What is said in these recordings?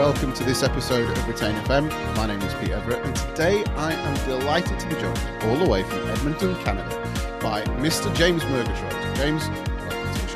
welcome to this episode of Retain FM. My name is Pete Everett, and today I am delighted to be joined all the way from Edmonton, Canada, by Mr. James Murgatroyd. James, welcome to the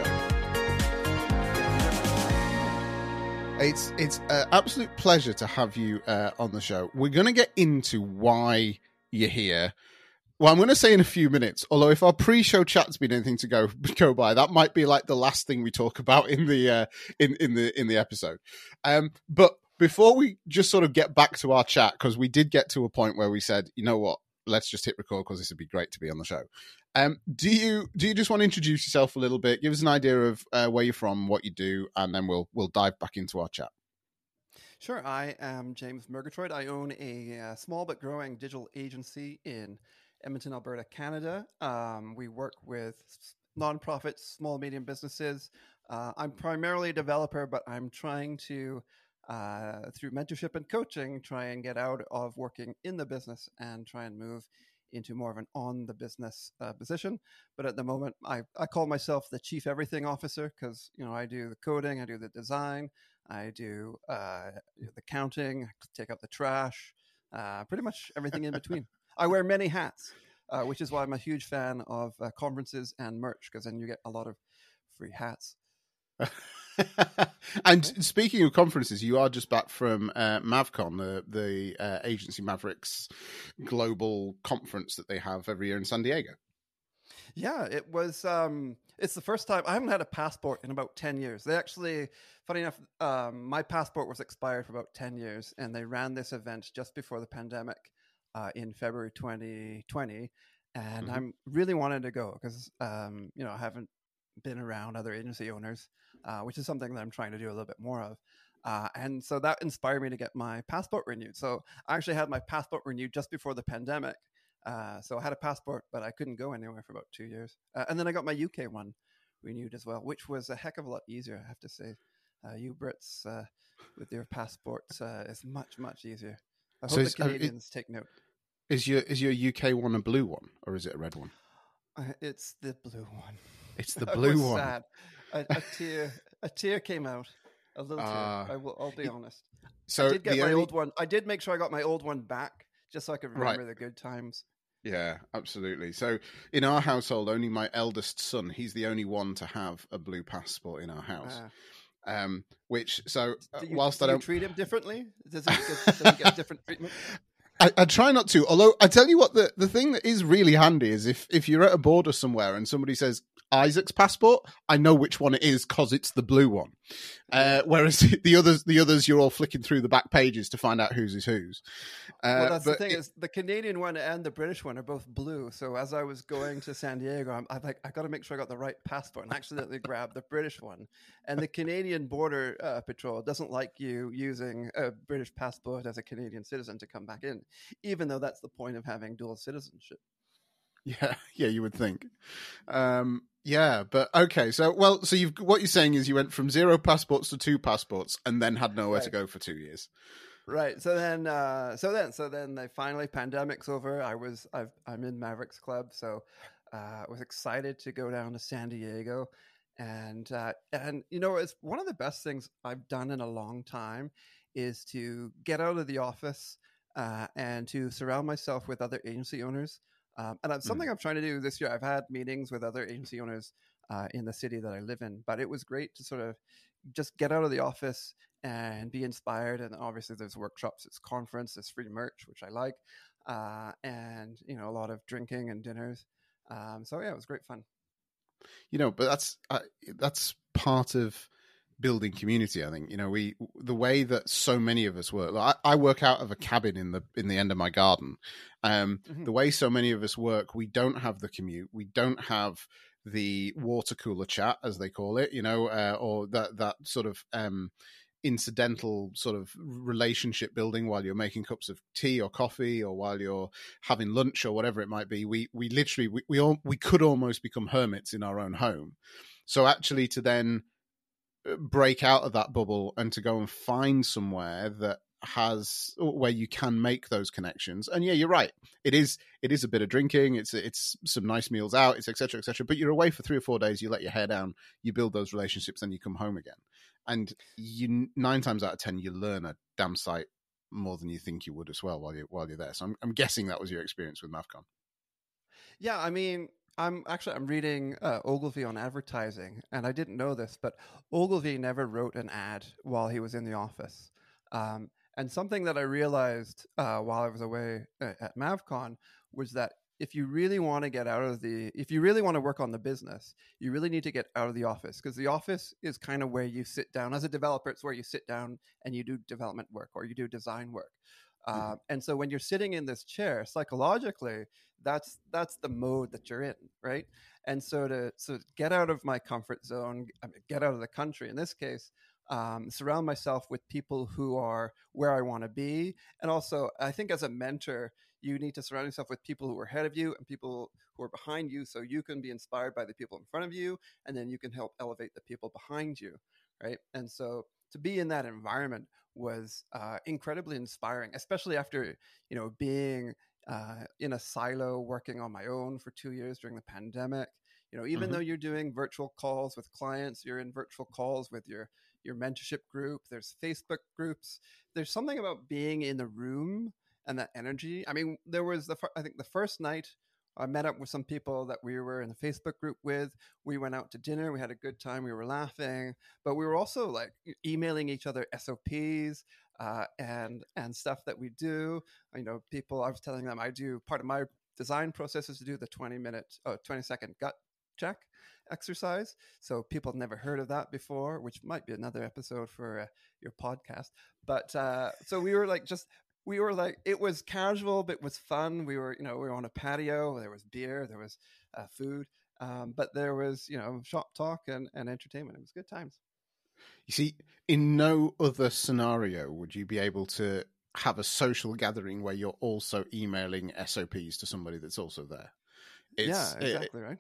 show. It's an absolute pleasure to have you on the show. We're going to get into why you're here. Well, I'm going to say in a few minutes, although if our pre-show chat's been anything to go by, that might be like the last thing we talk about in the episode. But before we just sort of get back to our chat, because we did get to a point where we said, you know what, let's just hit record because this would be great to be on the show. Do you just want to introduce yourself a little bit? Give us an idea of where you're from, what you do, and then we'll dive back into our chat. Sure. I am James Murgatroyd. I own a small but growing digital agency in Edmonton, Alberta, Canada. We work with nonprofits, small, medium businesses. I'm primarily a developer, but I'm trying to, through mentorship and coaching, try and get out of working in the business and try and move into more of an on the business position. But at the moment, I call myself the chief everything officer because, you know, I do the coding, I do the design, I do the counting, take out the trash, pretty much everything in between. I wear many hats, which is why I'm a huge fan of conferences and merch, because then you get a lot of free hats. And speaking of conferences, you are just back from MavCon, the Agency Mavericks global conference that they have every year in San Diego. Yeah, it was. It's the first time I haven't had a passport in about 10 years. They actually, funny enough, my passport was expired for about 10 years, and they ran this event just before the pandemic. In February 2020, and I'm really wanted to go because I haven't been around other agency owners, which is something that I'm trying to do a little bit more of, and so that inspired me to get my passport renewed. So I actually had my passport renewed just before the pandemic, so I had a passport, but I couldn't go anywhere for about 2 years, and then I got my UK one renewed as well, which was a heck of a lot easier, I have to say. You Brits with your passports is much easier. I hope the Canadians take note. Is your UK one a blue one or is it a red one? It's the blue one. It's the blue one. Sad. A tear came out. A little tear. I'll be honest. So I did get my old one. I did make sure I got my old one back just so I could remember the good times. Yeah, absolutely. So in our household, only my eldest son, he's the only one to have a blue passport in our house. Whilst I don't treat him differently, does he get different treatment? I try not to. Although I tell you what, the thing that is really handy is if you're at a border somewhere and somebody says Isaac's passport, I know which one it is because it's the blue one. Whereas the others, you're all flicking through the back pages to find out whose is whose. Well, that's the thing is the Canadian one and the British one are both blue. So as I was going to San Diego, I'm like, I got to make sure I got the right passport, and accidentally grabbed the British one. And the Canadian Border Patrol doesn't like you using a British passport as a Canadian citizen to come back in, even though that's the point of having dual citizenship. Yeah, you would think. Yeah, but okay. So what you're saying is you went from 0 passports to 2 passports, and then had nowhere to go for 2 years. Right. So then they finally, pandemic's over. I'm in Mavericks Club, so I was excited to go down to San Diego, and it's one of the best things I've done in a long time is to get out of the office and to surround myself with other agency owners. And that's something I'm trying to do this year. I've had meetings with other agency owners in the city that I live in, but it was great to sort of just get out of the office and be inspired. And obviously there's workshops, it's conference, there's free merch, which I like. And, a lot of drinking and dinners. So yeah, it was great fun. But that's part of building community. I think, the way that so many of us work, I work out of a cabin in the end of my garden. The way so many of us work, we don't have the commute. We don't have the water cooler chat, as they call it, or that sort of incidental sort of relationship building while you're making cups of tea or coffee or while you're having lunch or whatever it might be. We literally, we could almost become hermits in our own home. So actually to then break out of that bubble and to go and find somewhere that where you can make those connections. And yeah, you're right. It is a bit of drinking. It's some nice meals out. It's etc. etc. But you're away for 3 or 4 days. You let your hair down. You build those relationships, then you come home again. And you 9 times out of 10 you learn a damn sight more than you think you would as well while you're there. So I'm guessing that was your experience with MavCon. Yeah, I mean, I'm reading Ogilvy on advertising, and I didn't know this, but Ogilvy never wrote an ad while he was in the office. And something that I realized while I was away at MavCon was that if you really want to work on the business, you really need to get out of the office, because the office is kind of where you sit down as a developer. It's where you sit down and you do development work or you do design work. And so when you're sitting in this chair, psychologically, that's the mode that you're in, right? And so to get out of my comfort zone, get out of the country in this case, surround myself with people who are where I want to be. And also, I think as a mentor, you need to surround yourself with people who are ahead of you and people who are behind you, so you can be inspired by the people in front of you, and then you can help elevate the people behind you, right? And so to be in that environment was incredibly inspiring, especially after being in a silo, working on my own for 2 years during the pandemic. Even though you're doing virtual calls with clients, you're in virtual calls with your mentorship group. There's Facebook groups. There's something about being in the room and that energy. I mean, there was I think the first night I met up with some people that we were in the Facebook group with. We went out to dinner. We had a good time. We were laughing, but we were also like emailing each other SOPs and stuff that we do. People, I was telling them I do part of my design process is to do the 20-second gut check exercise. So people have never heard of that before, which might be another episode for your podcast. But so we were like, it was casual, but it was fun. We were on a patio. There was beer, there was food, but there was, shop talk and entertainment. It was good times. You see, in no other scenario would you be able to have a social gathering where you're also emailing SOPs to somebody that's also there. Exactly right.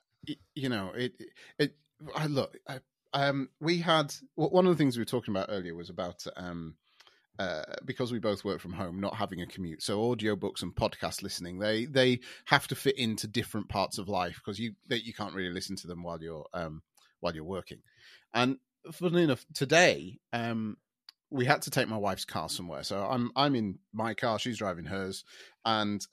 We had one of the things we were talking about earlier was about because we both work from home, not having a commute. So audiobooks and podcast listening, they have to fit into different parts of life, because you can't really listen to them while you're working. And funnily enough, today we had to take my wife's car somewhere. So I'm in my car, she's driving hers, and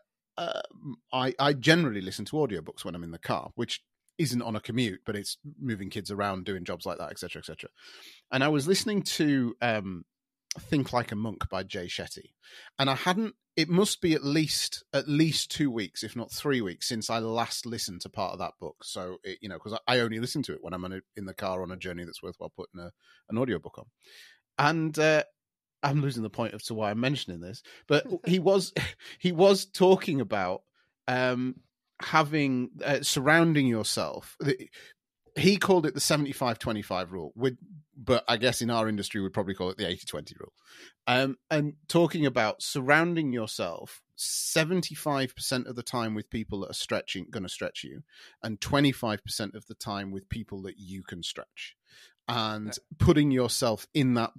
I generally listen to audiobooks when I'm in the car, which isn't on a commute, but it's moving kids around, doing jobs like that, etc., etc. And I was listening to Think Like a Monk by Jay Shetty, and it must be at least 2 weeks, if not 3 weeks, since I last listened to part of that book. So because I only listen to it when I'm in the car on a journey that's worthwhile putting an audiobook on. And I'm losing the point as to why I'm mentioning this, but he was talking about having surrounding yourself. He called it the 75-25 rule, but I guess in our industry we'd probably call it the 80-20 rule. And talking about surrounding yourself 75% of the time with people that are going to stretch you, and 25% of the time with people that you can stretch. And putting yourself in that,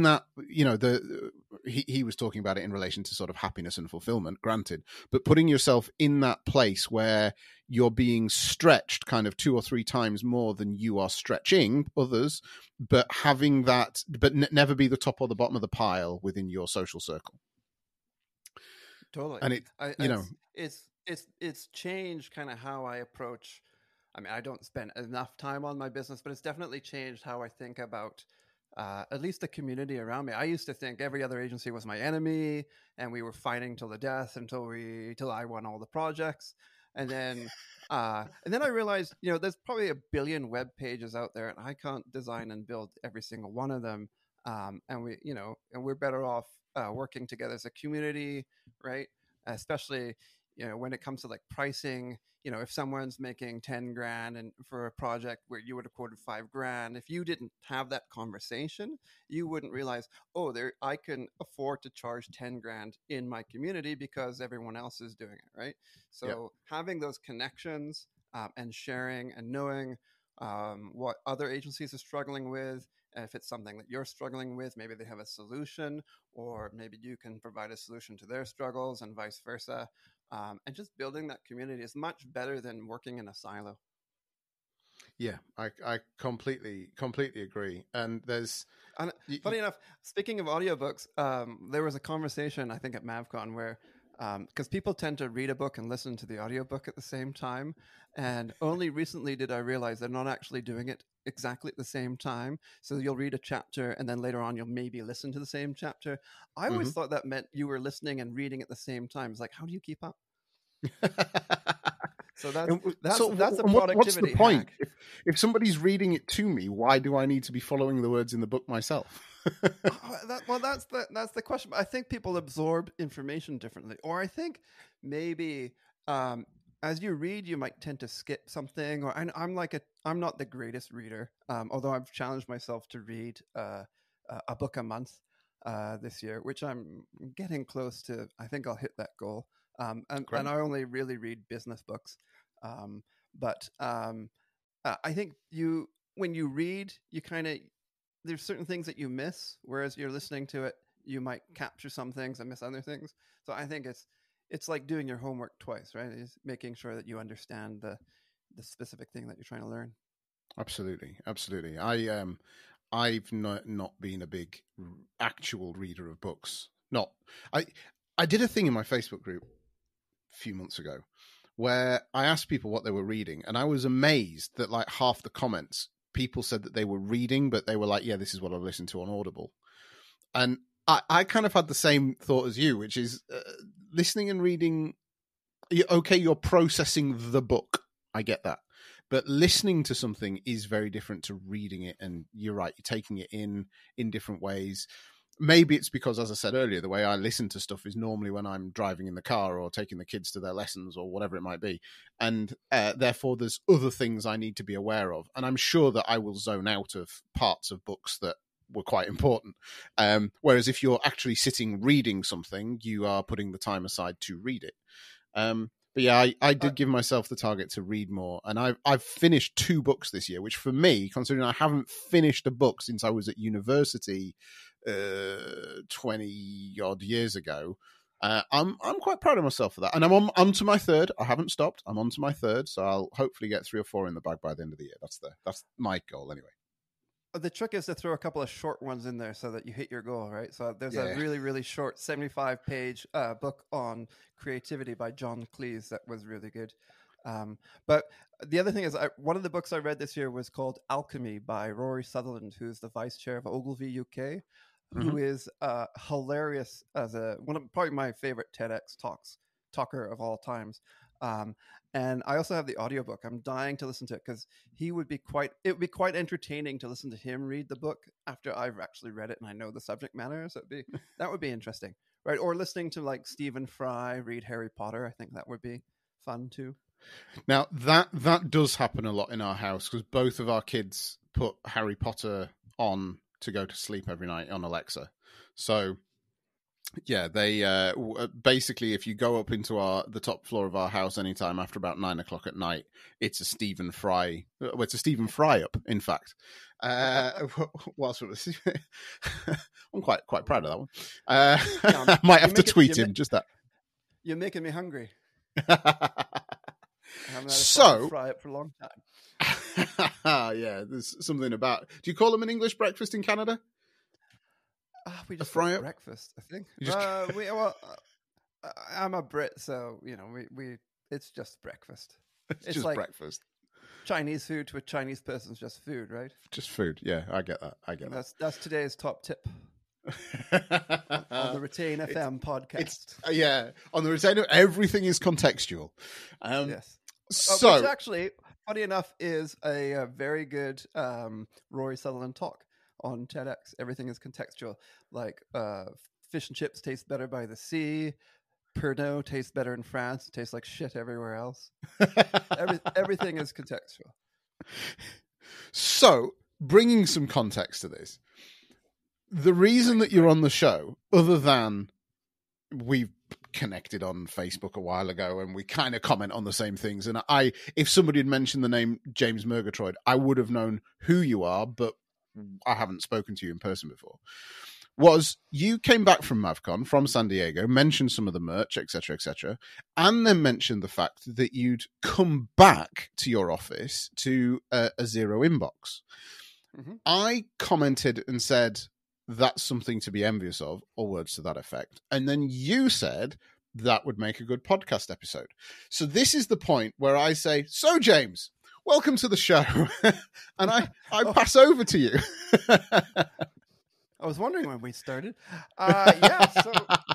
he was talking about it in relation to sort of happiness and fulfillment, granted, but putting yourself in that place where you're being stretched kind of 2 or 3 times more than you are stretching others, but having that, but never be the top or the bottom of the pile within your social circle. Totally. And it's changed kind of how I approach. I mean, I don't spend enough time on my business, but it's definitely changed how I think about at least the community around me. I used to think every other agency was my enemy, and we were fighting till the death until I won all the projects. And then I realized, there's probably 1 billion web pages out there, and I can't design and build every single one of them. And we're better off working together as a community, right? Especially, when it comes to like pricing. If someone's making 10 grand and for a project where you would have quoted 5 grand, if you didn't have that conversation, you wouldn't realize, I can afford to charge 10 grand in my community because everyone else is doing it, right? So having those connections and sharing and knowing what other agencies are struggling with, if it's something that you're struggling with, maybe they have a solution, or maybe you can provide a solution to their struggles and vice versa. And just building that community is much better than working in a silo. Yeah, I completely agree. And there's, and funny enough, speaking of audiobooks, there was a conversation, I think, at MavCon where, because people tend to read a book and listen to the audiobook at the same time. And only recently did I realize they're not actually doing it exactly at the same time. So you'll read a chapter and then later on you'll maybe listen to the same chapter. I always thought that meant you were listening and reading at the same time. It's like, how do you keep up? So that's a productivity what's the point? hack. If somebody's reading it to me, why do I need to be following the words in the book myself? That's the question. I think people absorb information differently, or I think maybe as you read, you might tend to skip something. Or I'm not the greatest reader, although I've challenged myself to read a book a month this year, which I'm getting close to. I think I'll hit that goal. And I only really read business books. But I think when you read, you there's certain things that you miss, whereas you're listening to it, you might capture some things and miss other things. So I think it's like doing your homework twice, right? It's making sure that you understand the specific thing that you're trying to learn. Absolutely. I've not been a big actual reader of books. I did a thing in my Facebook group a few months ago where I asked people what they were reading, and I was amazed that like half the comments, people said that they were reading, but they were like, yeah, this is what I've listened to on Audible. And I kind of had the same thought as you, which is listening and reading. Okay, you're processing the book. I get that. But listening to something is very different to reading it. And you're right, you're taking it in different ways. Maybe it's because, as I said earlier, the way I listen to stuff is normally when I'm driving in the car or taking the kids to their lessons or whatever it might be. And therefore, there's other things I need to be aware of. And I'm sure that I will zone out of parts of books that were quite important. Whereas if you're actually sitting reading something, you are putting the time aside to read it. But yeah, I did give myself the target to read more. And I've finished 2 books this year, which for me, considering I haven't finished a book since I was at university 20 odd years ago, I'm quite proud of myself for that. And I'm on to my 3rd. I haven't stopped. I'm on to my 3rd. So I'll hopefully get 3 or 4 in the bag by the end of the year. That's my goal anyway. The trick is to throw a couple of short ones in there so that you hit your goal, right? So there's a really, really short 75-page book on creativity by John Cleese that was really good. But the other thing is, one of the books I read this year was called Alchemy by Rory Sutherland, who's the vice chair of Ogilvy UK, who is hilarious as probably my favorite TEDx talker of all times. And I also have the audiobook. I'm dying to listen to it because it would be quite entertaining to listen to him read the book after I've actually read it and I know the subject matter. So that would be interesting, right? Or listening to like Stephen Fry read Harry Potter. I think that would be fun too. Now that does happen a lot in our house because both of our kids put Harry Potter on to go to sleep every night on Alexa. So yeah, they basically, if you go up into the top floor of our house anytime after about 9 o'clock at night, it's a Stephen Fry. Well, it's a Stephen Fry up, in fact. Whilst I'm quite proud of that one. I might have to tweet him just that. You're making me hungry. So Fry up for a long time. Yeah, there's something about. Do you call them an English breakfast in Canada? We just fry breakfast, I think. I'm a Brit, so we it's just breakfast. It's just like breakfast. Chinese food to a Chinese person is just food, right? Just food. Yeah, I get that. That's today's top tip. On the Retain FM podcast. On the Retain, everything is contextual. Yes. So, which actually, funny enough, is a very good Rory Sutherland talk on TEDx. Everything is contextual. Like fish and chips taste better by the sea. Pernod tastes better in France. It tastes like shit everywhere else. Everything is contextual. So, bringing some context to this, the reason that you're on the show, other than we've connected on Facebook a while ago and we kind of comment on the same things, and if somebody had mentioned the name James Murgatroyd, I would have known who you are, but I haven't spoken to you in person before, was you came back from MavCon from San Diego, mentioned some of the merch, etc., and then mentioned the fact that you'd come back to your office to a zero inbox. Mm-hmm. I commented and said, that's something to be envious of, or words to that effect. And then you said that would make a good podcast episode. So this is the point where I say, so James, welcome to the show. And I pass over to you. I was wondering when we started. Yeah, so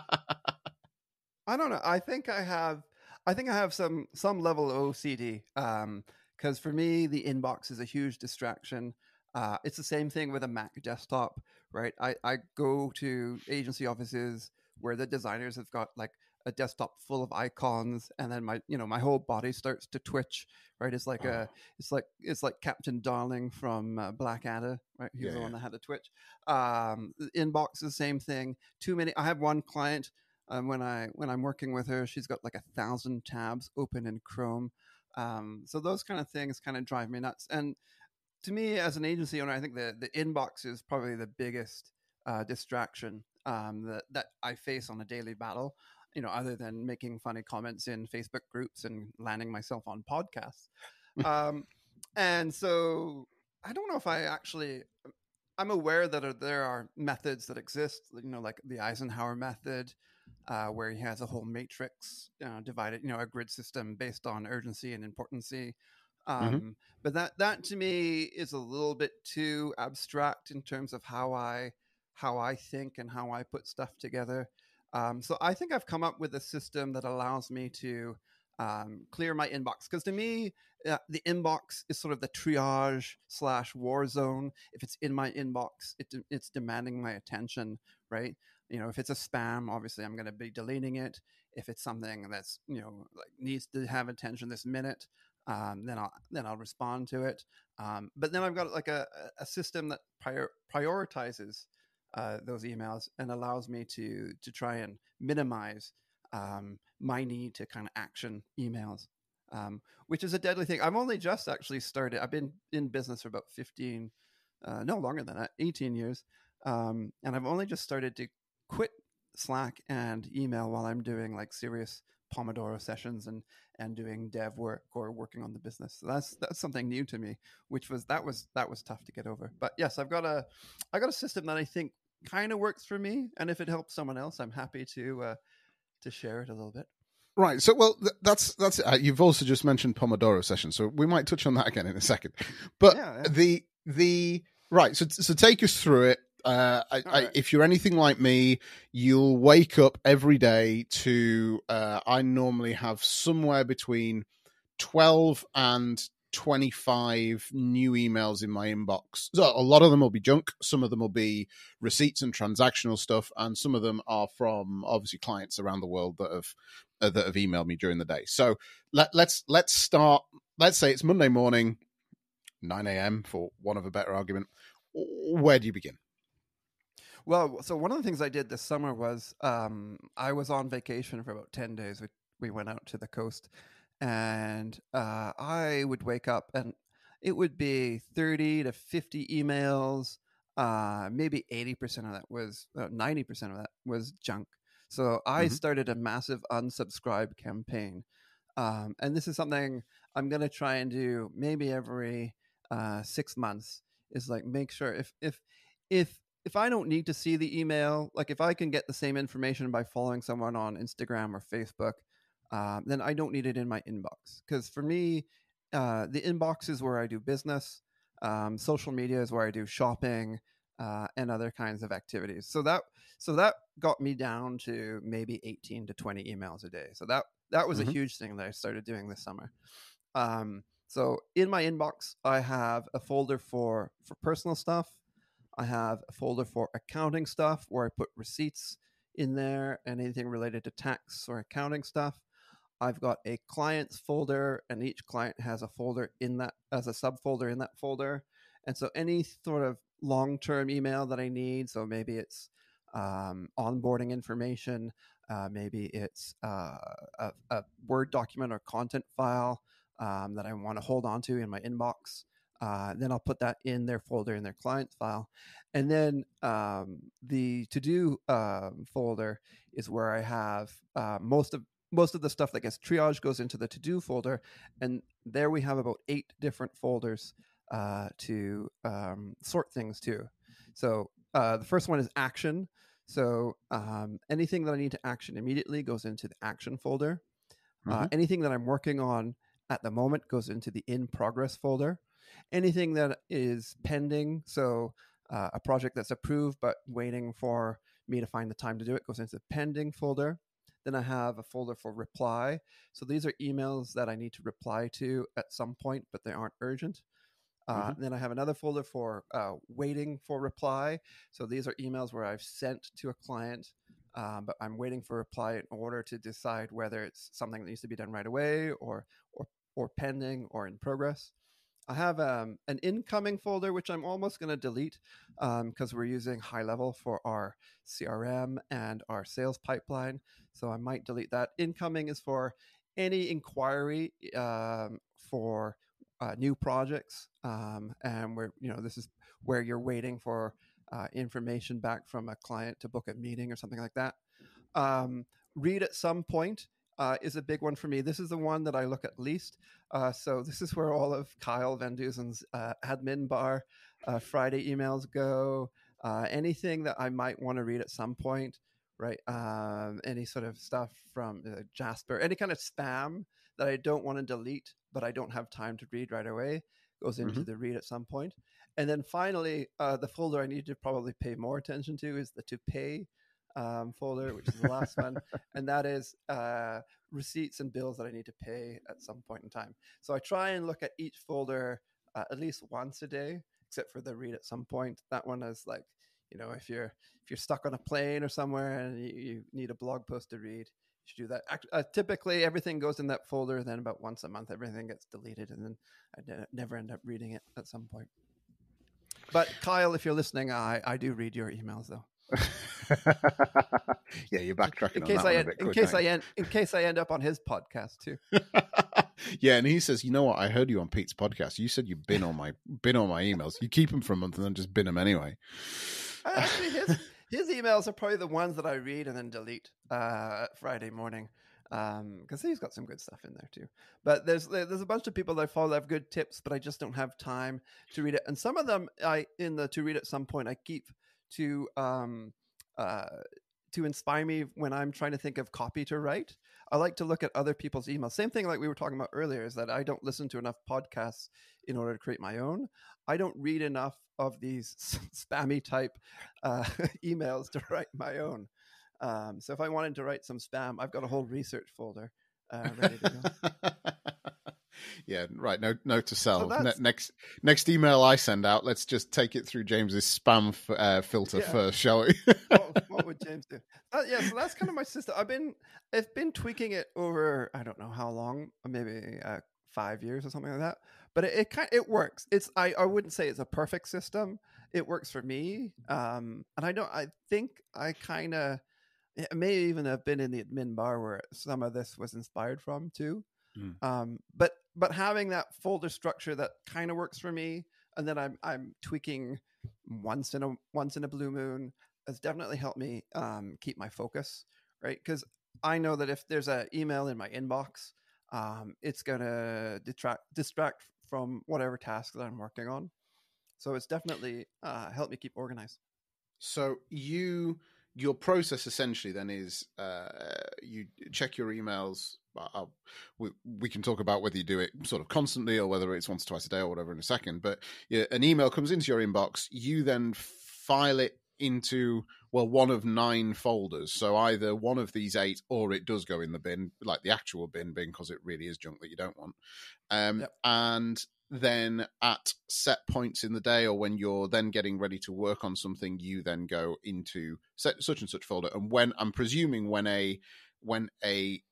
I don't know. I think I have some level of OCD. Because for me, the inbox is a huge distraction. It's the same thing with a Mac desktop, right? I go to agency offices where the designers have got like a desktop full of icons, and then my whole body starts to twitch, right? It's like it's like Captain Darling from Blackadder, right? He was the one that had a twitch. The inbox is the same thing. Too many. I have one client. When I'm working with her, she's got like 1,000 tabs open in Chrome. So those kind of things kind of drive me nuts. And to me, as an agency owner, I think the inbox is probably the biggest distraction that I face on a daily battle. Other than making funny comments in Facebook groups and landing myself on podcasts. And so I don't know if I'm aware that there are methods that exist, like the Eisenhower method, where he has a whole matrix divided, a grid system based on urgency and importancy. But that to me is a little bit too abstract in terms of how I think and how I put stuff together. So I think I've come up with a system that allows me to clear my inbox. Because to me, the inbox is sort of the triage/war zone. If it's in my inbox, it's demanding my attention, right? If it's a spam, obviously I'm going to be deleting it. If it's something that's like needs to have attention this minute, then I'll respond to it. But then I've got like a system that prioritizes those emails and allows me to try and minimize my need to kind of action emails, which is a deadly thing. I've only just actually started. I've been in business for about 15, no longer than that, 18 years. And I've only just started to quit Slack and email while I'm doing like serious Pomodoro sessions and doing dev work or working on the business. So that's something new to me, which was tough to get over. But yes, I got a system that I think kind of works for me, and if it helps someone else, I'm happy to share it a little bit. Right. So, well, that's you've also just mentioned Pomodoro sessions, so we might touch on that again in a second. But the right. So take us through it. If you're anything like me, you'll wake up every day to I normally have somewhere between 12 and 25 new emails in my inbox. So a lot of them will be junk, some of them will be receipts and transactional stuff, and some of them are from obviously clients around the world that have emailed me during the day. So let's start. Let's say it's Monday morning, 9 a.m. for want of a better argument. Where do you begin? Well, so one of the things I did this summer was I was on vacation for about 10 days. We went out to the coast, and I would wake up and it would be 30 to 50 emails. Maybe 80% of that was, 90% of that was junk. So I started a massive unsubscribe campaign. And this is something I'm going to try and do maybe every 6 months, is like make sure if I don't need to see the email, like if I can get the same information by following someone on Instagram or Facebook, then I don't need it in my inbox. Because for me, the inbox is where I do business. Social media is where I do shopping and other kinds of activities. So that got me down to maybe 18 to 20 emails a day. So that was a huge thing that I started doing this summer. So in my inbox, I have a folder for personal stuff. I have a folder for accounting stuff where I put receipts in there and anything related to tax or accounting stuff. I've got a clients folder, and each client has a folder in that, as a subfolder in that folder. And so any sort of long-term email that I need, so maybe it's onboarding information, maybe it's a Word document or content file that I want to hold on to in my inbox. Then I'll put that in their folder in their client file. And then the to-do folder is where I have most of the stuff that gets triaged goes into the to-do folder. And there we have about 8 different folders to sort things to. So the first one is action. So anything that I need to action immediately goes into the action folder. Anything that I'm working on at the moment goes into the in progress folder. Anything that is pending, so a project that's approved but waiting for me to find the time to do it, goes into the pending folder. Then I have a folder for reply. So these are emails that I need to reply to at some point, but they aren't urgent. Then I have another folder for waiting for reply. So these are emails where I've sent to a client, but I'm waiting for reply in order to decide whether it's something that needs to be done right away or pending or in progress. I have an incoming folder, which I'm almost going to delete because we're using High Level for our CRM and our sales pipeline. So I might delete that. Incoming is for any inquiry for new projects, and this is where you're waiting for information back from a client to book a meeting or something like that. Read at some point is a big one for me. This is the one that I look at least. So this is where all of Kyle Van Duzen's admin bar Friday emails go. Anything that I might want to read at some point, right? Any sort of stuff from Jasper, any kind of spam that I don't want to delete, but I don't have time to read right away, goes into the read at some point. And then finally, the folder I need to probably pay more attention to is the to pay folder, which is the last one. And that is receipts and bills that I need to pay at some point in time. So I try and look at each folder at least once a day, except for the read at some point. That one is like, if you're stuck on a plane or somewhere and you need a blog post to read, you should do that. Typically, everything goes in that folder. Then about once a month, everything gets deleted, and then I never end up reading it at some point. But Kyle, if you're listening, I do read your emails though. Yeah, you're backtracking in case I end up on his podcast too. Yeah, and he says, "You know what? I heard you on Pete's podcast. You said you've been on my emails. You keep them for a month and then just bin them anyway." Actually, his emails are probably the ones that I read and then delete Friday morning, because he's got some good stuff in there too. But there's a bunch of people that I follow that have good tips, but I just don't have time to read it. And some of them to read at some point I keep to inspire me when I'm trying to think of copy to write. I like to look at other people's emails. Same thing like we were talking about earlier, is that I don't listen to enough podcasts in order to create my own. I don't read enough of these spammy type emails to write my own. So if I wanted to write some spam, I've got a whole research folder ready to go. Yeah, right. Note to self. So next email I send out, let's just take it through James's spam filter first, shall we? What would James do? So that's kind of my system. I've been tweaking it over, I don't know how long, maybe 5 years or something like that. But it works. I wouldn't say it's a perfect system. It works for me, and I think I kind of, it may even have been in the admin bar where some of this was inspired from too. But having that folder structure that kind of works for me, and then I'm tweaking once in a blue moon, has definitely helped me keep my focus, right? Because I know that if there's an email in my inbox, it's gonna distract from whatever task that I'm working on. So it's definitely helped me keep organized. So your process essentially then is you check your emails. We can talk about whether you do it sort of constantly or whether it's once or twice a day or whatever in a second. But an email comes into your inbox. You then file it into one of 9 folders. So either one of these 8, or it does go in the bin, like the actual bin, because it really is junk that you don't want. Yep. And then at set points in the day, or when you're then getting ready to work on something, you then go into such and such folder. And when I'm presuming when a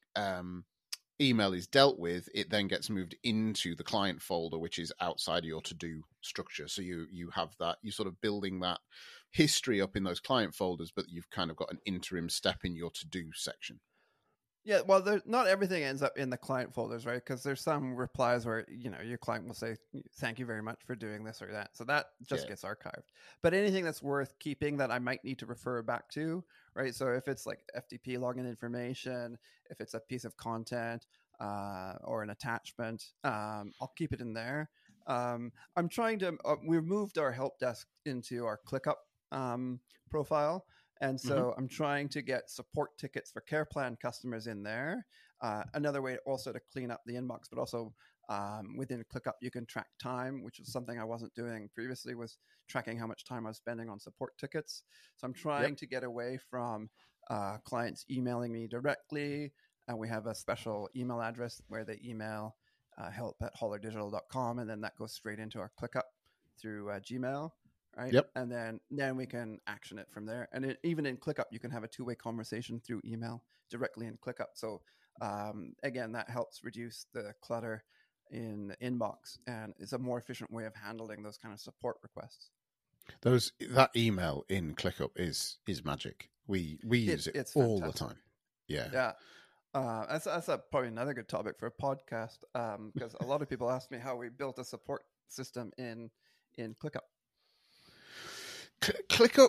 email is dealt with, it then gets moved into the client folder, which is outside of your to-do structure. So you have that, you're sort of building that history up in those client folders, but you've kind of got an interim step in your to-do section. Yeah, well, not everything ends up in the client folders, right? Because there's some replies where your client will say, "Thank you very much for doing this or that," so that just gets archived. But anything that's worth keeping that I might need to refer back to, right? So if it's like FTP login information, if it's a piece of content or an attachment, I'll keep it in there. I'm trying to. We've moved our help desk into our ClickUp profile. And so I'm trying to get support tickets for care plan customers in there. Another way also to clean up the inbox, but also within ClickUp, you can track time, which is something I wasn't doing previously, was tracking how much time I was spending on support tickets. So I'm trying to get away from clients emailing me directly. And we have a special email address where they email help@hollerdigital.com, and then that goes straight into our ClickUp through Gmail. Right. Yep. And then we can action it from there. And even in ClickUp, you can have a two-way conversation through email directly in ClickUp. So again, that helps reduce the clutter in the inbox, and it's a more efficient way of handling those kind of support requests. That email in ClickUp is magic. We use it all the time. Yeah. That's probably another good topic for a podcast, because a lot of people ask me how we built a support system in ClickUp. ClickUp,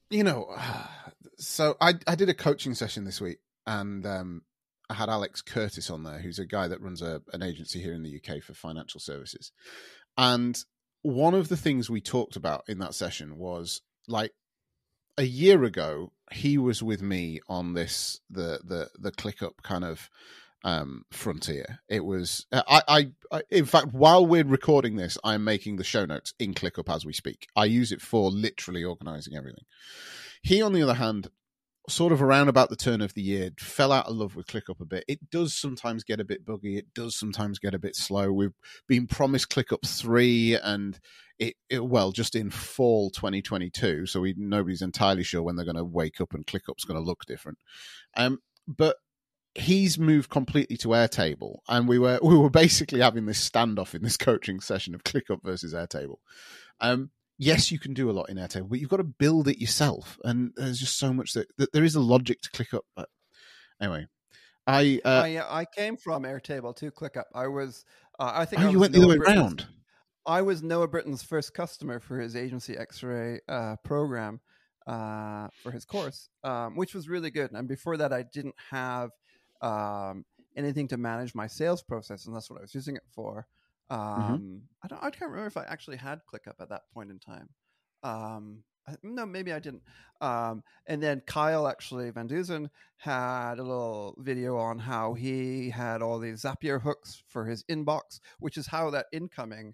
so I did a coaching session this week, and I had Alex Curtis on there, who's a guy that runs an agency here in the UK for financial services. And one of the things we talked about in that session was, like, a year ago, he was with me on the ClickUp kind of frontier. It was I in fact, while we're recording this, I'm making the show notes in ClickUp as we speak. I use it for literally organizing everything. He, on the other hand, sort of around about the turn of the year, fell out of love with ClickUp a bit. It does sometimes get a bit buggy. It does sometimes get a bit slow. We've been promised ClickUp 3, and it just in fall 2022, so nobody's entirely sure when they're going to wake up and ClickUp's going to look different. But he's moved completely to Airtable, and we were basically having this standoff in this coaching session of ClickUp versus Airtable. Yes, you can do a lot in Airtable, but you've got to build it yourself, and there's just so much that there is a logic to ClickUp. But anyway, I came from Airtable to ClickUp. I was you went the other way around. I was Noah Britton's first customer for his agency X-Ray program for his course, which was really good. And before that, I didn't have anything to manage my sales process, and that's what I was using it for. I can't remember if I actually had ClickUp at that point in time. No, maybe I didn't. And then Kyle actually Van Duzen had a little video on how he had all these Zapier hooks for his inbox, which is how that incoming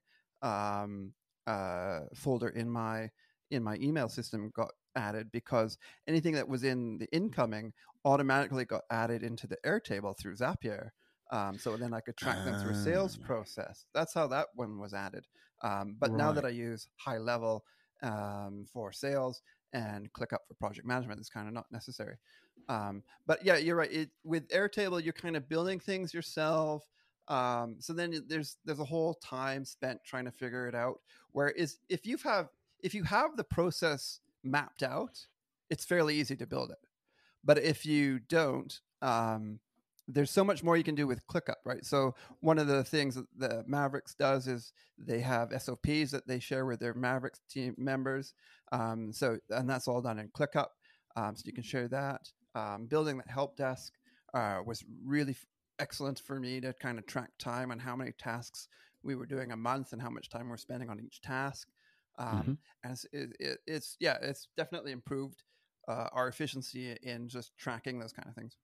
folder in my email system got added, because anything that was in the incoming automatically got added into the Airtable through Zapier. So then I could track them through a sales process. That's how that one was added. But now that I use High Level for sales and ClickUp for project management, it's kind of not necessary. But yeah, you're right. With Airtable, you're kind of building things yourself. So then there's a whole time spent trying to figure it out. Whereas if you have the process mapped out, it's fairly easy to build it. But if you don't, there's so much more you can do with ClickUp, right? So one of the things that the Mavericks does is they have SOPs that they share with their Mavericks team members. And that's all done in ClickUp. So you can share that. Building that help desk was really excellent for me to kind of track time on how many tasks we were doing a month and how much time we're spending on each task. And it's definitely improved our efficiency in just tracking those kind of things.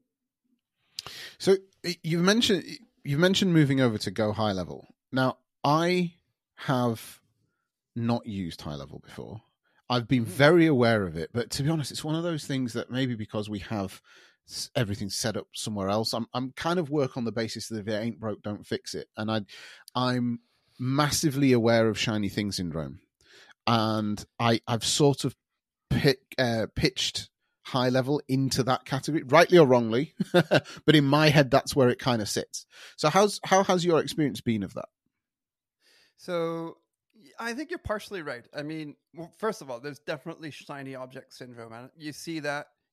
So you've mentioned moving over to Go High Level. Now, I have not used High Level before. I've been very aware of it, but to be honest, it's one of those things that maybe because we have everything set up somewhere else, I'm kind of work on the basis that if it ain't broke, don't fix it. And I'm massively aware of shiny thing syndrome, and I've sort of pitched High Level into that category, rightly or wrongly, but in my head, that's where it kind of sits. So how has your experience been of that? So I think you're partially right. I mean, well, first of all, there's definitely shiny object syndrome, and you see that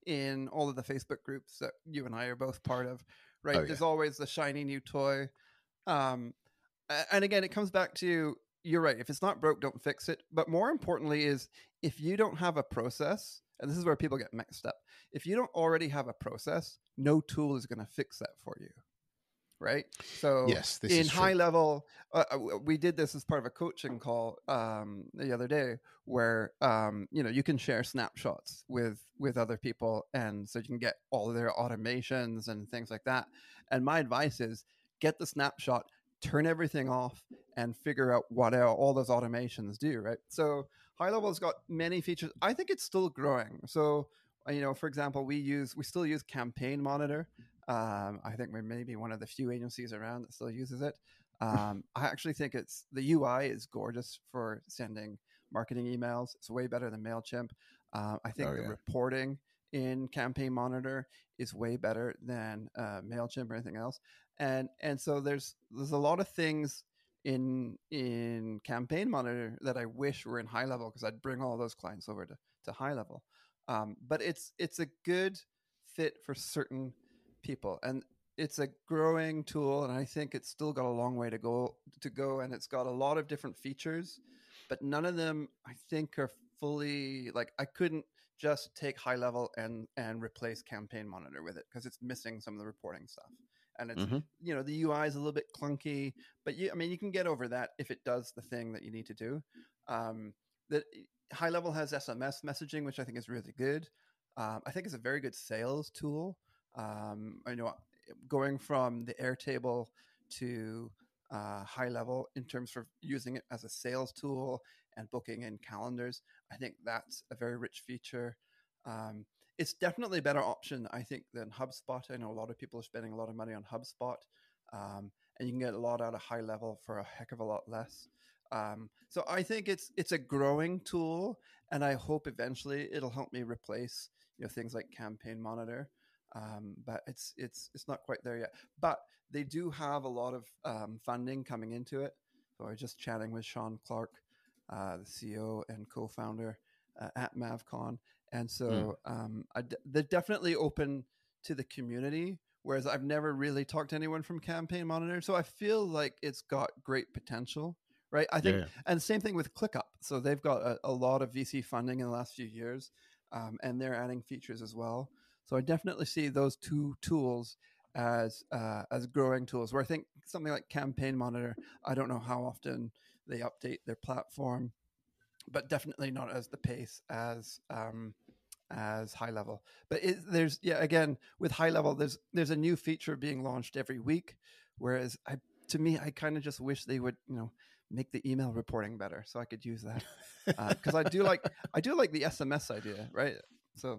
in all of the Facebook groups that you and I are both part of, right? Oh, yeah. There's always the shiny new toy. And again, it comes back to, you're right. If it's not broke, don't fix it. But more importantly is, if you don't have a process, and this is where people get mixed up. If you don't already have a process, no tool is going to fix that for you. Right. So yes, this in is high true. level, we did this as part of a coaching call the other day, where you can share snapshots with other people, and so you can get all of their automations and things like that. And my advice is, get the snapshot, turn everything off, and figure out what all those automations do. Right. So high level has got many features. I think it's still growing. So for example, we still use Campaign Monitor. I think we're maybe one of the few agencies around that still uses it. I actually think the UI is gorgeous for sending marketing emails. It's way better than MailChimp. I think the reporting in Campaign Monitor is way better than MailChimp or anything else. And so there's a lot of things in Campaign Monitor that I wish were in high level, because I'd bring all those clients over to high level. But it's a good fit for certain people, and it's a growing tool, and I think it's still got a long way to go, and it's got a lot of different features, but none of them I think are fully, like, I couldn't just take high level and replace Campaign Monitor with it, because it's missing some of the reporting stuff, and it's the UI is a little bit clunky, but you can get over that if it does the thing that you need to do. That high level has SMS messaging, which I think is really good. I think it's a very good sales tool. Going from the Airtable to high level in terms of using it as a sales tool and booking in calendars, I think that's a very rich feature. It's definitely a better option, I think, than HubSpot. I know a lot of people are spending a lot of money on HubSpot, and you can get a lot out of high level for a heck of a lot less. So I think it's a growing tool, and I hope eventually it'll help me replace things like Campaign Monitor. But it's not quite there yet. But they do have a lot of funding coming into it. So I was just chatting with Sean Clark, the CEO and co-founder at MavCon, and so they're definitely open to the community. Whereas I've never really talked to anyone from Campaign Monitor, so I feel like it's got great potential. Right, I think, and same thing with ClickUp. So they've got a lot of VC funding in the last few years, and they're adding features as well. So I definitely see those two tools as growing tools. Where I think something like Campaign Monitor, I don't know how often they update their platform, but definitely not as the pace as high level. But there's again, with high level, there's a new feature being launched every week. Whereas I kind of just wish they would make the email reporting better, so I could use that, because I do like the SMS idea, right? So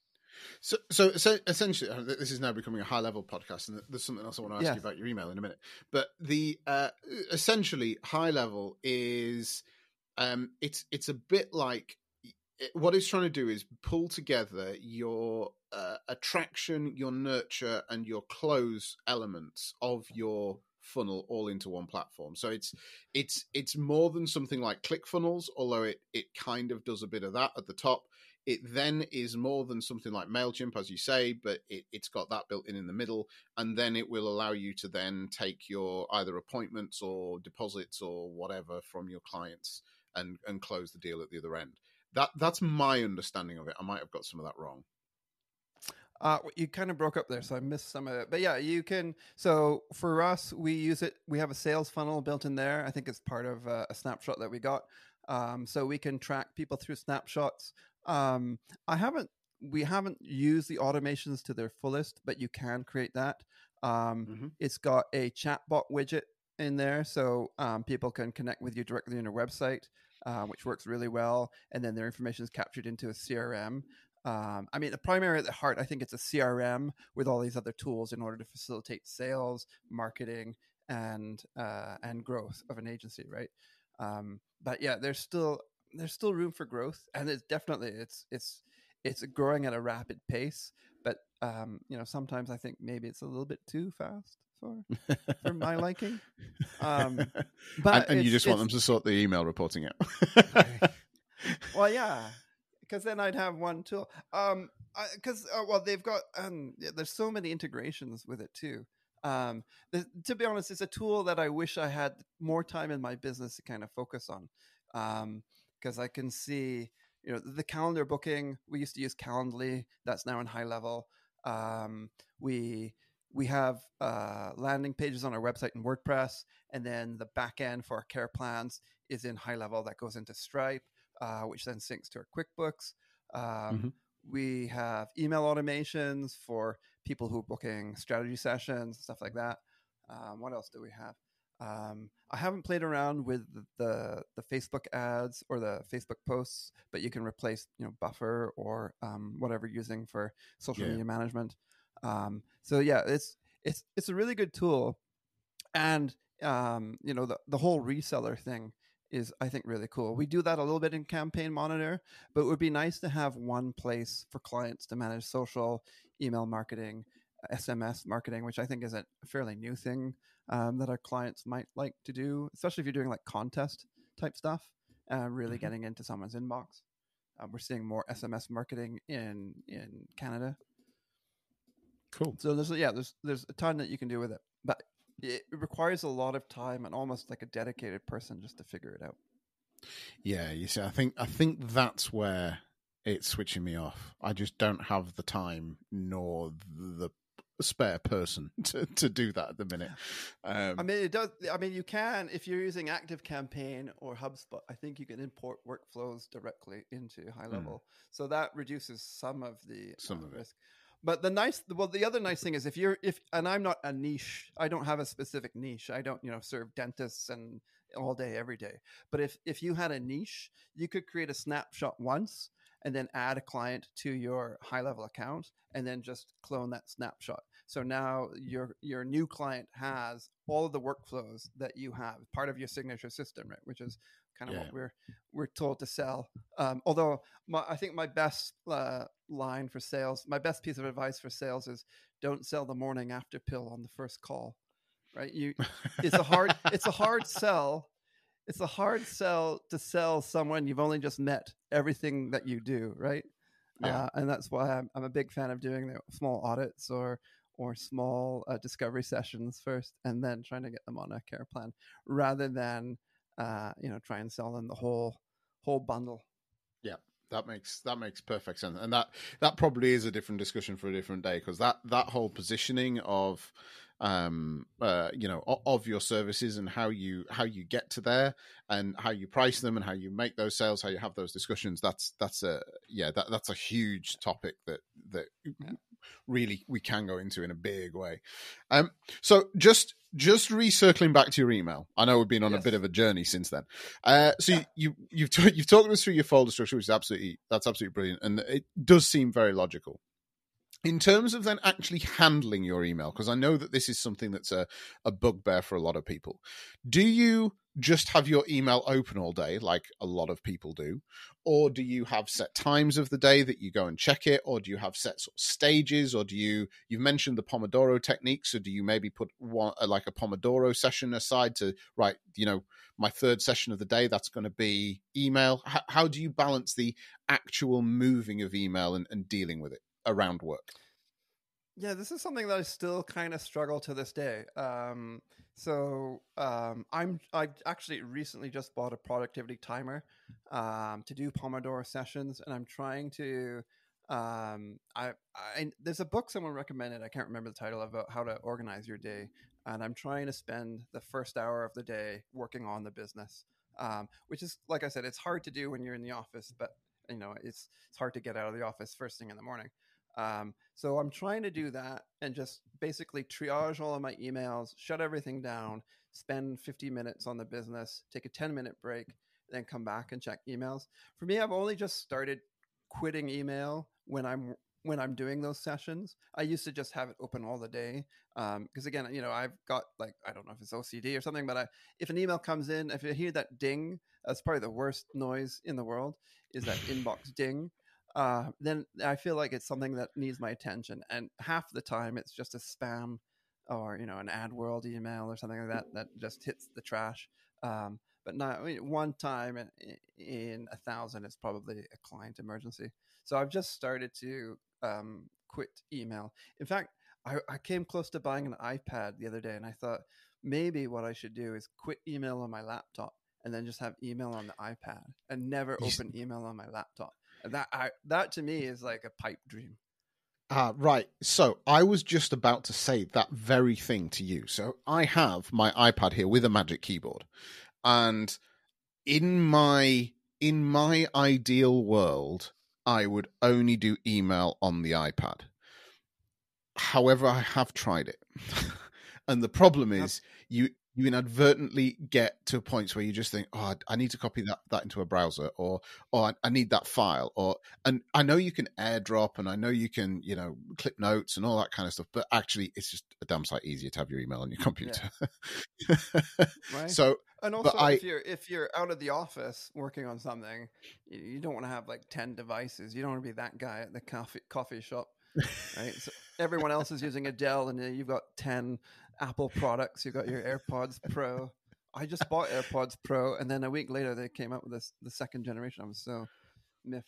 essentially, this is now becoming a high level podcast, and there's something else I want to ask you about your email in a minute. But the essentially high level is it's a bit like what it's trying to do is pull together your attraction, your nurture, and your close elements of your funnel all into one platform. So it's more than something like ClickFunnels, although it kind of does a bit of that at the top. It then is more than something like MailChimp, as you say, but it's got that built in the middle, and then it will allow you to then take your either appointments or deposits or whatever from your clients and close the deal at the other end. That's my understanding of it. I might have got some of that wrong. You kind of broke up there, so I missed some of it. But yeah, you can. So for us, we use it. We have a sales funnel built in there. I think it's part of a snapshot that we got. So we can track people through snapshots. We haven't used the automations to their fullest, but you can create that. It's got a chatbot widget in there, so people can connect with you directly on your website, which works really well. And then their information is captured into a CRM. The primary at the heart, I think it's a CRM with all these other tools in order to facilitate sales, marketing, and growth of an agency, right? But yeah, there's still room for growth, and it's definitely it's growing at a rapid pace. But sometimes I think maybe it's a little bit too fast for my liking. But you just want them to sort the email reporting out. Well, yeah. Because then I'd have one tool. Because well, they've got there's so many integrations with it too. To be honest, it's a tool that I wish I had more time in my business to kind of focus on, because I can see, the calendar booking. We used to use Calendly. That's now in High Level. We have landing pages on our website in WordPress, and then the back end for our care plans is in High Level. That goes into Stripe, which then syncs to our QuickBooks. Mm-hmm. We have email automations for people who are booking strategy sessions, stuff like that. What else do we have? I haven't played around with the Facebook ads or the Facebook posts, but you can replace Buffer or whatever you're using for social media management. So yeah, it's a really good tool, and the whole reseller thing is, I think, really cool. We do that a little bit in Campaign Monitor, but it would be nice to have one place for clients to manage social, email marketing, SMS marketing, which I think is a fairly new thing that our clients might like to do, especially if you're doing like contest type stuff, really getting into someone's inbox. We're seeing more SMS marketing in Canada. Cool. So there's a ton that you can do with it, but it requires a lot of time and almost like a dedicated person just to figure it out. Yeah, you see, I think that's where it's switching me off. I just don't have the time nor the spare person to do that at the minute. I mean, it does. I mean, you can, if you're using ActiveCampaign or HubSpot, I think you can import workflows directly into High Level, so that reduces some of the risk. But the other nice thing is and I'm not a niche. I don't have a specific niche. I don't, serve dentists and all day, every day. But if you had a niche, you could create a snapshot once and then add a client to your High Level account and then just clone that snapshot. So now your new client has all of the workflows that you have, part of your signature system, right? Which is kind of what we're told to sell. Although I think my best line for sales, my best piece of advice for sales is don't sell the morning after pill on the first call, right? It's a hard sell. It's a hard sell to sell someone you've only just met everything that you do, right? Yeah. And that's why I'm a big fan of doing the small audits or small discovery sessions first, and then trying to get them on a care plan rather than try and sell them the whole bundle. Yeah, that makes perfect sense, and that probably is a different discussion for a different day, because that whole positioning of of your services and how you get to there and how you price them and how you make those sales, how you have those discussions, that's a huge topic that really we can go into in a big way. So just recircling back to your email, I know we've been on a bit of a journey since then. So you've talked us through your folder structure, which is absolutely brilliant, and it does seem very logical. In terms of then actually handling your email, because I know that this is something that's a bugbear for a lot of people. Do you just have your email open all day, like a lot of people do? Or do you have set times of the day that you go and check it? Or do you have set sort of stages? Or you've mentioned the Pomodoro technique, so do you maybe put like a Pomodoro session aside to, right, my third session of the day, that's going to be email? How do you balance the actual moving of email and dealing with it around work? Yeah, this is something that I still kind of struggle to this day. I actually recently just bought a productivity timer to do Pomodoro sessions, and I'm trying to. There's a book someone recommended. I can't remember the title, about how to organize your day, and I'm trying to spend the first hour of the day working on the business, which is, like I said, it's hard to do when you're in the office, but it's hard to get out of the office first thing in the morning. So I'm trying to do that and just basically triage all of my emails, shut everything down, spend 50 minutes on the business, take a 10-minute break, then come back and check emails. For me, I've only just started quitting email when I'm doing those sessions. I used to just have it open all the day. Because again, I've got, like, I don't know if it's OCD or something, but if an email comes in, if you hear that ding, that's probably the worst noise in the world, is that inbox ding. Then I feel like it's something that needs my attention. And half the time it's just a spam or, an AdWorld email or something like that just hits the trash. But not, one time in 1,000 is probably a client emergency. So I've just started to quit email. In fact, I came close to buying an iPad the other day, and I thought maybe what I should do is quit email on my laptop and then just have email on the iPad and never open email on my laptop. And that to me is like a pipe dream. Right. So I was just about to say that very thing to you. So I have my iPad here with a Magic Keyboard, and in my ideal world, I would only do email on the iPad. However, I have tried it. And the problem is you inadvertently get to points where you just think, oh, I need to copy that into a browser, or I need that file, and I know you can AirDrop, and I know you can, clip notes and all that kind of stuff, but actually it's just a damn sight easier to have your email on your computer. Yeah. Right. So, and also if you're out of the office working on something, you don't want to have like 10 devices. You don't want to be that guy at the coffee shop, right? So everyone else is using a Dell, and you've got 10 Apple products. You've got your AirPods Pro. I just bought AirPods Pro, and then a week later they came out with the second generation. I was so miffed.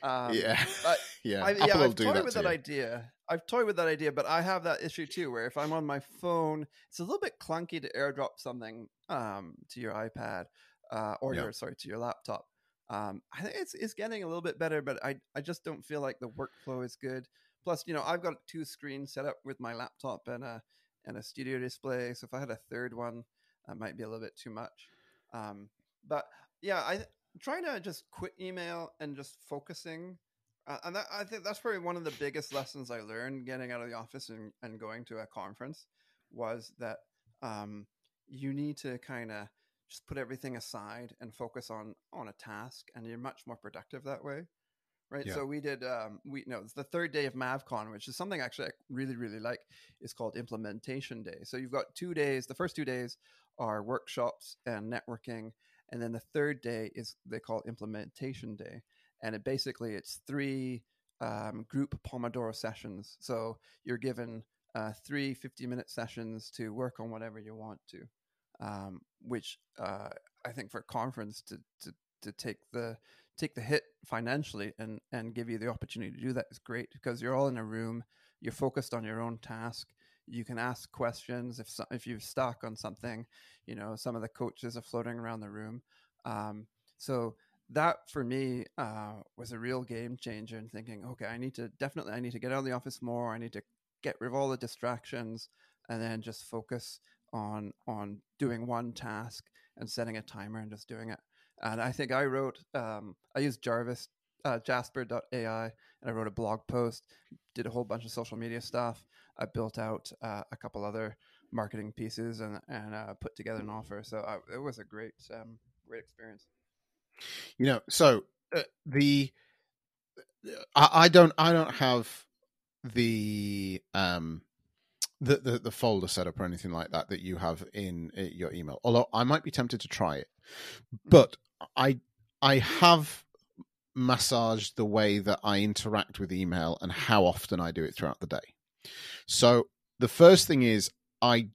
But Apple will do that with that idea. I've toyed with that idea, but I have that issue too, where if I'm on my phone, it's a little bit clunky to AirDrop something to your iPad to your laptop. I think it's getting a little bit better, but I just don't feel like the workflow is good. Plus, I've got 2 screens set up with my laptop and a studio display. So if I had a third one, that might be a little bit too much. But yeah, I'm trying to just quit email and just focusing. And I think that's probably one of the biggest lessons I learned getting out of the office and going to a conference, was that you need to kind of just put everything aside and focus on a task, and you're much more productive that way. Right. Yeah. So we did, it's the third day of MavCon, which is something actually I really, really like. It's called Implementation Day. So you've got 2 days. The first 2 days are workshops and networking. And then the third day they call Implementation Day. And it's 3 group Pomodoro sessions. So you're given 3 50-minute sessions to work on whatever you want to, which I think for a conference to take the hit financially and give you the opportunity to do that is great, because you're all in a room, you're focused on your own task, you can ask questions if you're stuck on something. Some of the coaches are floating around the room, so that for me was a real game changer in thinking, okay, I need to get out of the office more, I need to get rid of all the distractions, and then just focus on doing one task and setting a timer and just doing it. And I think I wrote, I used Jarvis, Jasper.ai, and I wrote a blog post, did a whole bunch of social media stuff. I built out a couple other marketing pieces and put together an offer. So it was a great experience. So I don't have the folder set up or anything like that you have in your email. Although I might be tempted to try it, but I have massaged the way that I interact with email and how often I do it throughout the day. So the first thing is I'm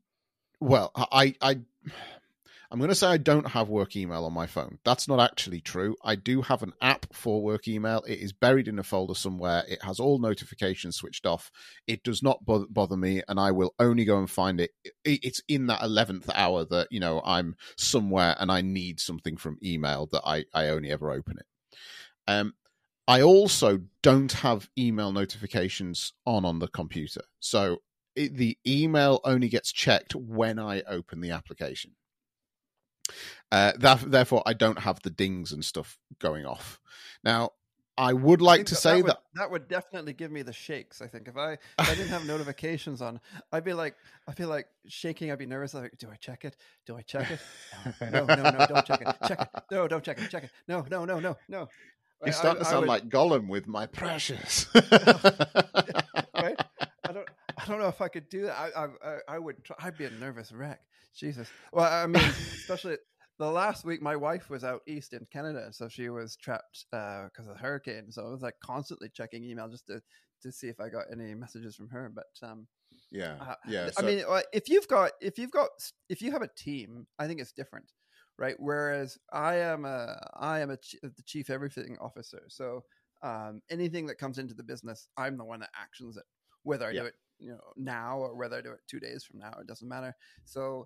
going to say I don't have work email on my phone. That's not actually true. I do have an app for work email. It is buried in a folder somewhere. It has all notifications switched off. It does not bother me, and I will only go and find it. It's in that 11th hour that, I'm somewhere and I need something from email that I only ever open it. I also don't have email notifications on the computer. So the email only gets checked when I open the application. Therefore, I don't have the dings and stuff going off. Now, I would like to say that would definitely give me the shakes. I think if I didn't have notifications on, I feel like shaking. I'd be nervous. Like, do I check it? Do I check it? No, don't check it. Check it. No, don't check it. Check it. No. You're starting to sound like Gollum with my precious. Right? I don't know if I could do that. I would. I'd be a nervous wreck. Jesus. Well, I mean, especially the last week, my wife was out east in Canada, so she was trapped because of the hurricane. So I was like constantly checking email just to see if I got any messages from her. But yeah. I mean, if you have a team, I think it's different, right? Whereas I am the chief everything officer, so Anything that comes into the business, I'm the one that actions it, whether I do it now or whether I do it 2 days from now. It doesn't matter. So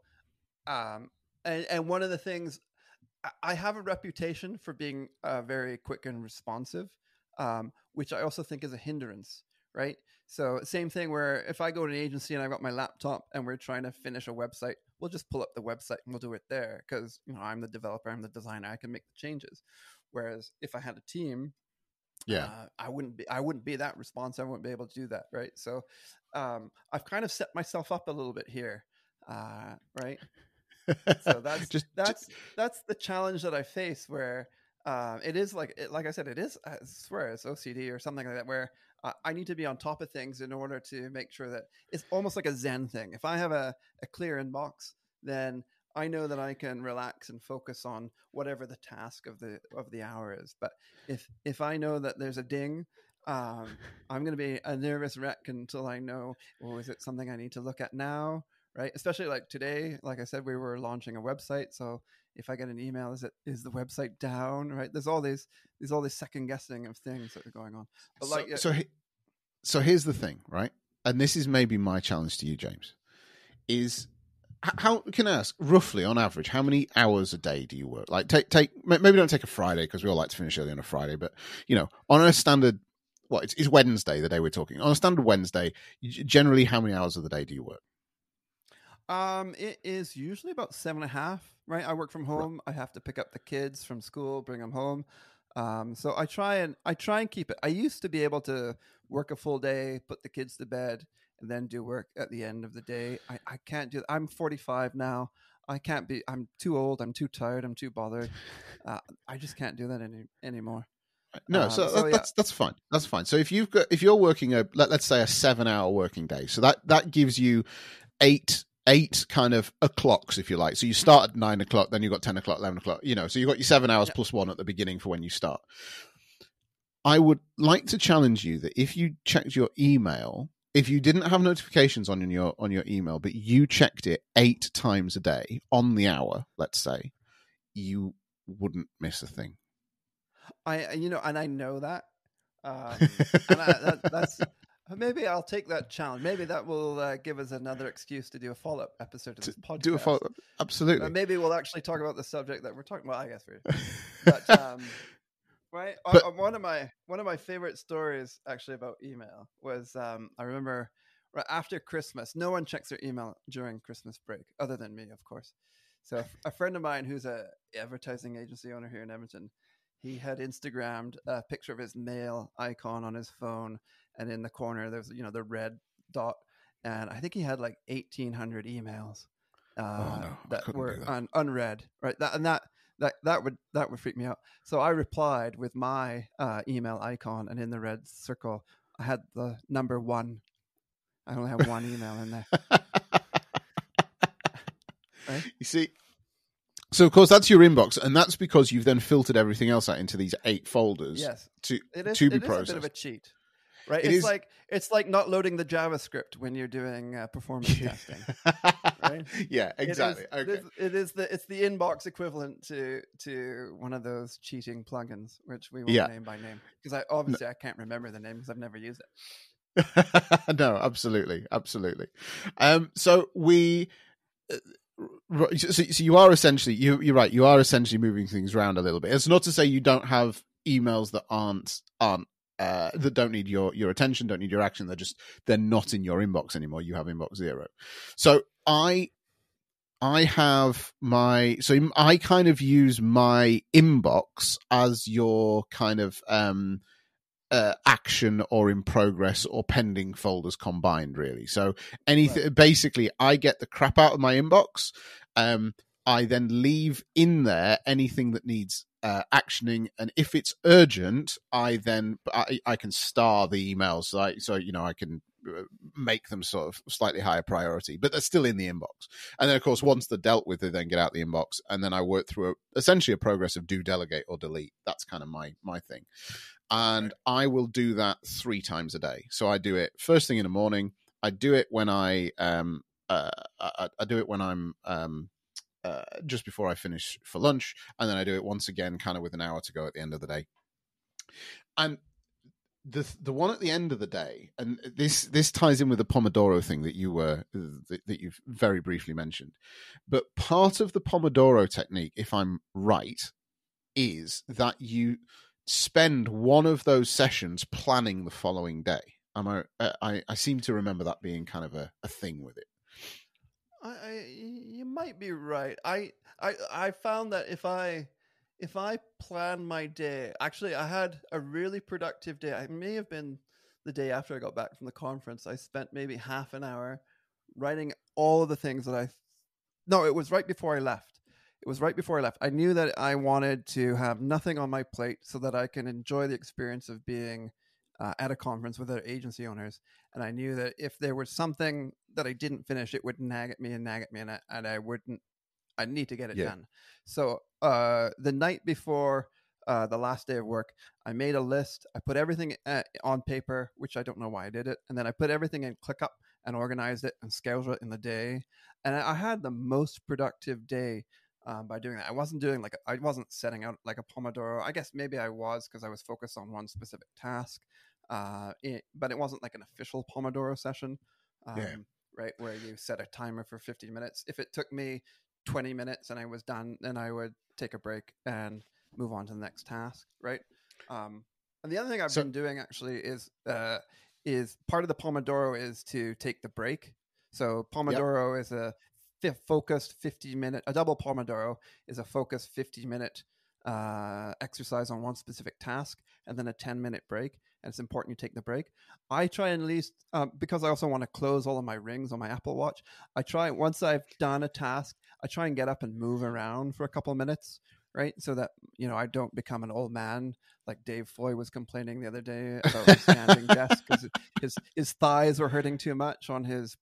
and one of the things, I have a reputation for being very quick and responsive, which I also think is a hindrance, right? So same thing where if I go to an agency and I've got my laptop and we're trying to finish a website, we'll just pull up the website and we'll do it there because I'm the developer, I'm the designer, I can make the changes. Whereas if I had a team, I wouldn't be that responsive. I wouldn't be able to do that, right? So I've kind of set myself up a little bit here, right? So that's the challenge that I face, where it is like I said, it is, I swear it's OCD or something like that, where I need to be on top of things in order to make sure that it's almost like a Zen thing. If I have a clear inbox, then I know that I can relax and focus on whatever the task of the hour is. But if I know that there's a ding, I'm going to be a nervous wreck until I know, well, is it something I need to look at now? Right. Especially like today, like I said, we were launching a website. So if I get an email, is the website down? Right. There's all these second guessing of things that are going on. But so here's the thing, right? And this is maybe my challenge to you, James, is how can I ask roughly on average, how many hours a day do you work? Like take maybe don't take a Friday because we all like to finish early on a Friday, but on a standard, it's Wednesday, the day we're talking. On a standard Wednesday, generally how many hours of the day do you work? It is usually about 7.5, right? I work from home. Right. I have to pick up the kids from school, bring them home. So I try and keep it. I used to be able to work a full day, put the kids to bed, and then do work at the end of the day. I can't do that. I'm 45 now. I'm too old. I'm too tired. I'm too bothered. I just can't do that anymore. No, that's fine. That's fine. So if you're working let's say a 7-hour working day, so that gives you eight kind of o'clocks, if you like. So you start at 9 o'clock, then you've got 10 o'clock, 11 o'clock, so you've got your 7 hours plus one at the beginning for when you start. I would like to challenge you that if you checked your email, if you didn't have notifications on your email, but you checked it 8 times a day on the hour, let's say, you wouldn't miss a thing. And I know that. That's maybe I'll take that challenge. Maybe that will give us another excuse to do a follow-up episode of this podcast. Do a follow-up, absolutely. Maybe we'll actually talk about the subject that we're talking about. I guess but right. But one of my favorite stories actually about email was I remember right after Christmas. No one checks their email during Christmas break, other than me, of course. So a friend of mine who's a advertising agency owner here in Edmonton, he had Instagrammed a picture of his mail icon on his phone, and in the corner there's the red dot, and I think he had like 1,800 emails that were unread. Right, that would freak me out. So I replied with my email icon, and in the red circle I had the number 1. I only have one email in there. Right? You see. So, of course, that's your inbox, and that's because you've then filtered everything else out into these 8 folders. Yes, to be processed. It is a bit of a cheat, right? It's like not loading the JavaScript when you're doing performance testing, right? Yeah, exactly. It's the inbox equivalent to one of those cheating plugins, which we won't name by name because I can't remember the name because I've never used it. No, absolutely. So we. So you are essentially you're right. You are essentially moving things around a little bit. It's not to say you don't have emails that aren't that don't need your attention, don't need your action. They're not in your inbox anymore. You have inbox 0. So I have I kind of use my inbox as your kind of action or in progress or pending folders combined, really. So anything, right. Basically, I get the crap out of my inbox. I then leave in there anything that needs actioning, and if it's urgent, I can star the emails, so I can make them sort of slightly higher priority, but they're still in the inbox. And then, of course, once they're dealt with, they then get out the inbox, and then I work through essentially a progress of do, delegate, or delete. That's kind of my thing. And I will do that 3 times a day. So I do it first thing in the morning. I do it when I do it when I'm just before I finish for lunch, and then I do it once again, kind of with an hour to go at the end of the day. And the one at the end of the day, and this ties in with the Pomodoro thing that you've very briefly mentioned. But part of the Pomodoro technique, if I'm right, is that you spend one of those sessions planning the following day. I seem to remember that being kind of a thing with it. You might be right. I found that if I plan my day, actually, I had a really productive day. I may have been the day after I got back from the conference. I spent maybe half an hour writing all of the things that no, it was right before I left. It was right before I left. I knew that I wanted to have nothing on my plate so that I can enjoy the experience of being at a conference with other agency owners. And I knew that if there was something that I didn't finish, it would nag at me, and I wouldn't. I need to get it done. So the night before the last day of work, I made a list. I put everything on paper, which I don't know why I did it, and then I put everything in ClickUp and organized it and scheduled it in the day. And I had the most productive day by doing that. I wasn't setting out like a Pomodoro. I guess maybe I was, because I was focused on one specific task. But it wasn't like an official Pomodoro session, right, where you set a timer for 50 minutes. If it took me 20 minutes and I was done, then I would take a break and move on to the next task, right? And the other thing I've been doing actually is part of the Pomodoro is to take the break. So Pomodoro is a focused 50-minute, a double Pomodoro is a focused 50-minute exercise on one specific task, and then a 10-minute break. And it's important you take the break. I try and at least, because I also want to close all of my rings on my Apple Watch, I try, once I've done a task, I try and get up and move around for a couple of minutes, right? So that, I don't become an old man like Dave Foy was complaining the other day about his standing desk because his thighs were hurting too much on his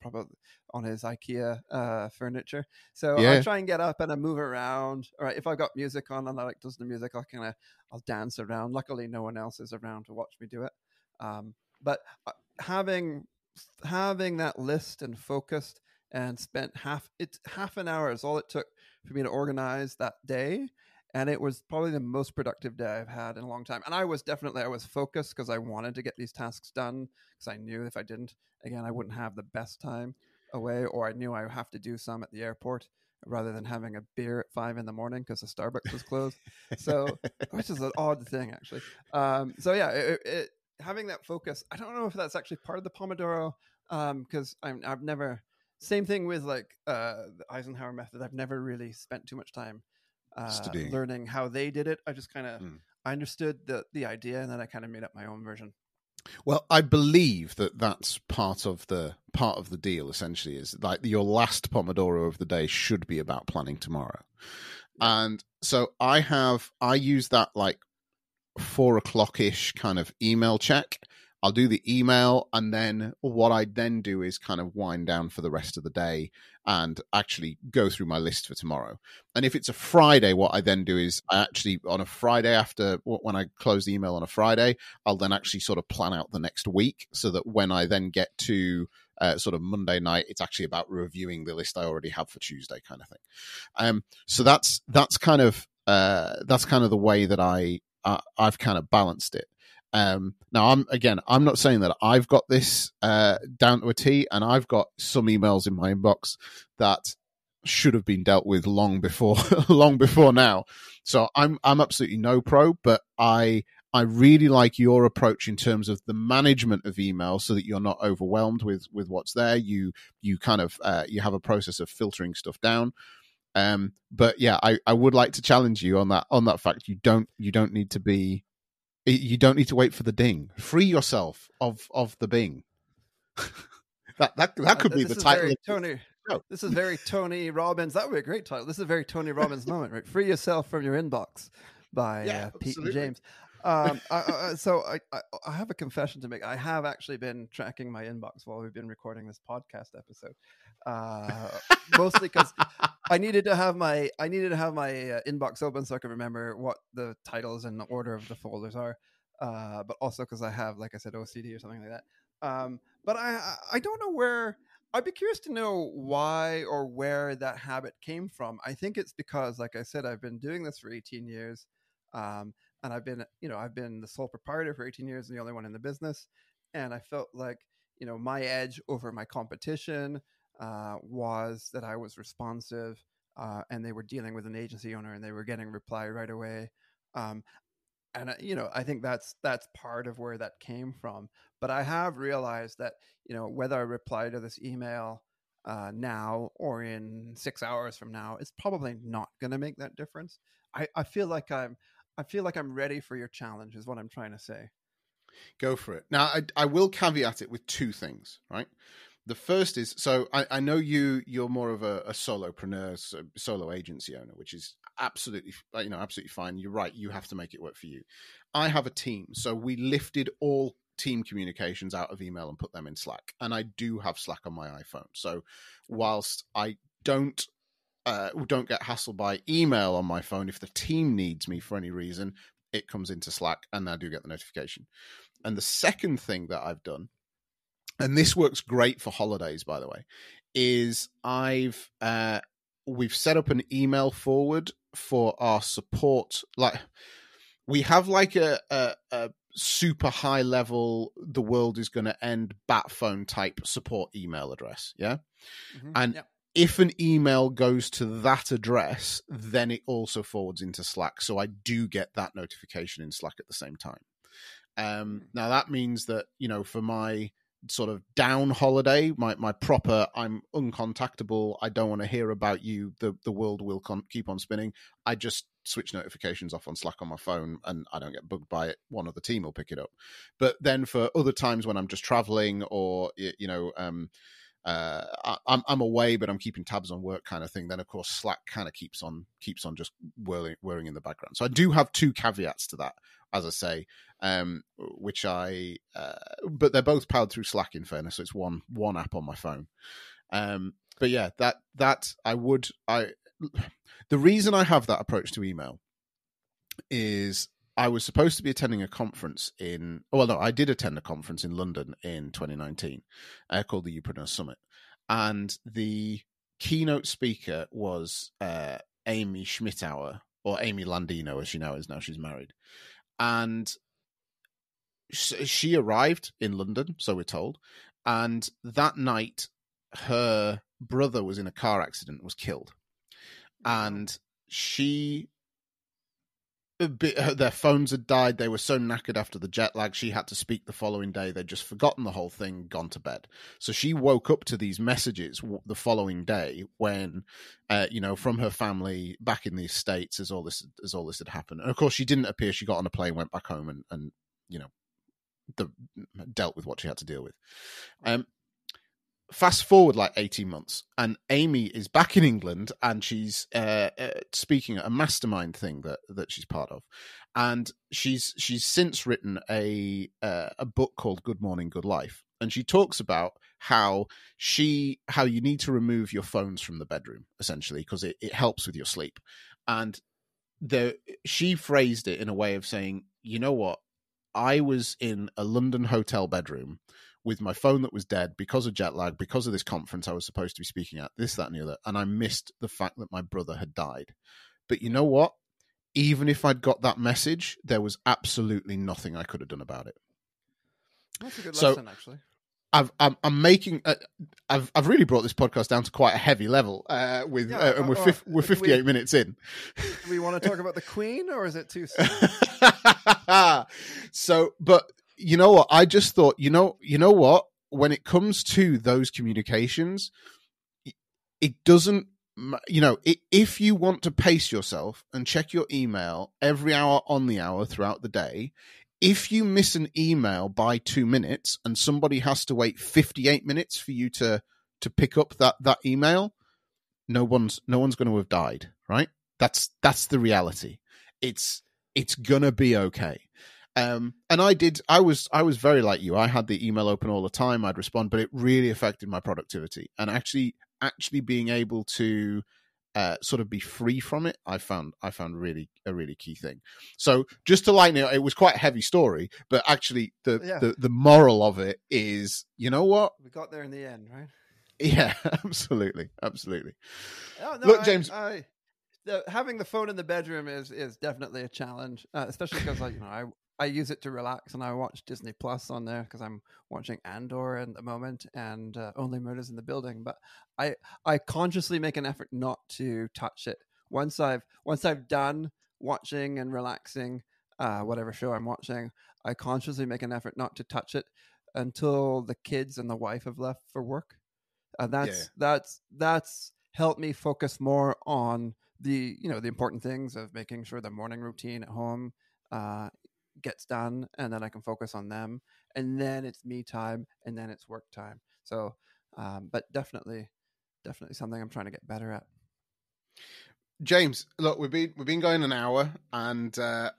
IKEA furniture. So I try and get up and I move around. All right, if I've got music on and I like to listen to music, I'll dance around. Luckily, no one else is around to watch me do it. But having that list and focused and spent half an hour is all it took for me to organize that day. And it was probably the most productive day I've had in a long time. And I was focused because I wanted to get these tasks done, because I knew if I didn't, again, I wouldn't have the best time away, or I knew I would have to do some at the airport rather than having a beer at 5 a.m. because the Starbucks was closed. So, which is an odd thing, actually. Having that focus, I don't know if that's actually part of the Pomodoro, because I've never, same thing with like the Eisenhower method. I've never really spent too much time learning how they did it. I just kind of I understood the idea, and then I kind of made up my own version. Well, I believe that's part of the deal. Essentially, is like your last Pomodoro of the day should be about planning tomorrow, and so I use that like 4 o'clock-ish kind of email check. I'll do the email, and then what I then do is kind of wind down for the rest of the day and actually go through my list for tomorrow. And if it's a Friday, what I then do is I actually, on a Friday after, when I close the email on a Friday, I'll then actually sort of plan out the next week, so that when I then get to sort of Monday night, it's actually about reviewing the list I already have for Tuesday, kind of thing. So that's kind of the way that I've kind of balanced it. Now I'm not saying that I've got this down to a T, and I've got some emails in my inbox that should have been dealt with long before now. So I'm absolutely no pro, but I really like your approach in terms of the management of email, so that you're not overwhelmed with what's there. You kind of you have a process of filtering stuff down. But yeah, I would like to challenge you on that fact. You don't need to be. You don't need to wait for the ding. Free yourself of the Bing. that could be the title. Tony. This is very Tony Robbins. That would be a great title. This is a very Tony Robbins moment, right? Free yourself from your inbox by Pete and James. So I have a confession to make. I have actually been tracking my inbox while we've been recording this podcast episode, mostly because I needed to have my inbox open so I could remember what the titles and the order of the folders are, but also because I have, like I said, OCD or something like that. But I don't know where. I'd be curious to know why or where that habit came from. I think it's because, like I said, I've been doing this for 18 years. and I've been the sole proprietor for 18 years and the only one in the business. And I felt like, my edge over my competition was that I was responsive, and they were dealing with an agency owner and they were getting reply right away. Um, and I think that's part of where that came from. But I have realized that whether I reply to this email now or in 6 hours from now, it's probably not going to make that difference. I feel like I'm ready for your challenge, is what I'm trying to say. Go for it. Now, I will caveat it with two things, right? The first is, so I know you're more of a solopreneur, solo agency owner, which is absolutely fine. You're right. You have to make it work for you. I have a team. So we lifted all team communications out of email and put them in Slack. And I do have Slack on my iPhone. So whilst I don't get hassled by email on my phone, if the team needs me for any reason, it comes into Slack and I do get the notification. And the second thing that I've done, and this works great for holidays, by the way, is we've set up an email forward for our support. Like, we have like a super high level, the world is going to end bat phone type support email address. Yeah. Mm-hmm. And yep. If an email goes to that address, then it also forwards into Slack. So I do get that notification in Slack at the same time. Now that means that, for my sort of down holiday, my proper, I'm uncontactable, I don't want to hear about you, the world will keep on spinning, I just switch notifications off on Slack on my phone and I don't get bugged by it. One of the team will pick it up. But then for other times when I'm just traveling or, I'm away, but I'm keeping tabs on work kind of thing, then of course Slack kind of keeps on just whirring in the background. So I do have two caveats to that, as I say, which but they're both powered through Slack, in fairness. So it's one app on my phone. But yeah, the reason I have that approach to email is I was supposed to be attending a conference I did attend a conference in London in 2019 called the Youpreneur Summit. And the keynote speaker was Amy Schmittauer, or Amy Landino, as she now is. Now she's married. And she arrived in London, so we're told. And that night, her brother was in a car accident, was killed. And their phones had died. They were so knackered after the jet lag. She had to speak the following day. They'd just forgotten the whole thing, gone to bed. So she woke up to these messages the following day when, from her family back in the States as all this had happened. And of course, she didn't appear. She got on a plane, went back home and dealt with what she had to deal with. Fast forward like 18 months and Amy is back in England and she's speaking at a mastermind thing that she's part of. And she's since written a book called Good Morning, Good Life. And she talks about how you need to remove your phones from the bedroom, essentially, because it helps with your sleep. And she phrased it in a way of saying, you know what? I was in a London hotel bedroom with my phone that was dead because of jet lag, because of this conference I was supposed to be speaking at, this, that, and the other. And I missed the fact that my brother had died. But you know what? Even if I'd got that message, there was absolutely nothing I could have done about it. That's a good lesson, actually. I've really brought this podcast down to quite a heavy level and we're 58 minutes in. Do we want to talk about the Queen, or is it too soon? So, but you know what? I just thought, you know what? When it comes to those communications, it doesn't, if you want to pace yourself and check your email every hour on the hour throughout the day, if you miss an email by 2 minutes and somebody has to wait 58 minutes for you to pick up that email, no one's going to have died, right? That's the reality. It's gonna be okay. And I was very like you. I had the email open all the time. I'd respond, but it really affected my productivity. And actually being able to sort of be free from it, I found really a really key thing. So just to lighten it was quite a heavy story, but actually the moral of it is, you know what? We got there in the end, right? Yeah, absolutely. Oh, no, Look, James. having the phone in the bedroom is definitely a challenge, especially because I use it to relax, and I watch Disney Plus on there because I'm watching Andor at the moment, and Only Murders in the Building. But I consciously make an effort not to touch it. Once I've done watching and relaxing whatever show I'm watching, I consciously make an effort not to touch it until the kids and the wife have left for work. And that's helped me focus more on the important things of making sure the morning routine at home gets done, and then I can focus on them, and then it's me time, and then it's work time. So but definitely something I'm trying to get better at. James, look, we've been going an hour, and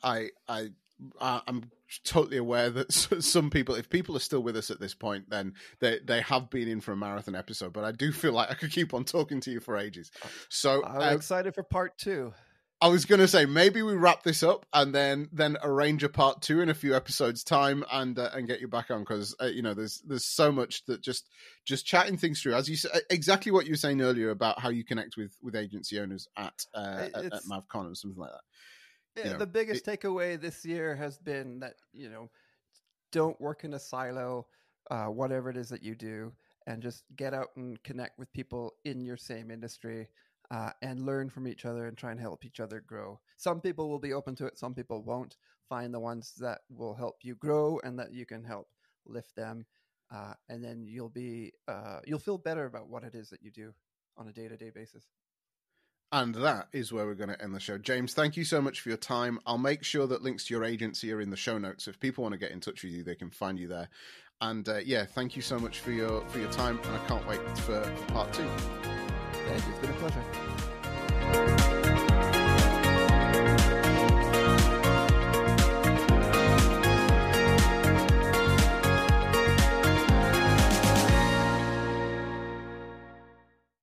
I'm totally aware that some people, if people are still with us at this point, then they have been in for a marathon episode. But I do feel like I could keep on talking to you for ages. So I'm excited for part 2. I was going to say, maybe we wrap this up and then arrange a part 2 in a few episodes time and get you back on, because there's so much that just chatting things through, as you said, exactly what you were saying earlier about how you connect with agency owners at MavCon and something like that. The biggest takeaway this year has been that don't work in a silo, whatever it is that you do, and just get out and connect with people in your same industry. And learn from each other and try and help each other grow. Some people will be open to it, some people won't. Find the ones that will help you grow and that you can help lift them, and then you'll feel better about what it is that you do on a day-to-day basis. And that is where we're going to end the show. James, thank you so much for your time. I'll make sure that links to your agency are in the show notes. If people want to get in touch with you, they can find you there. And thank you so much for your time, and I can't wait for part 2. Thank you. It's been a pleasure.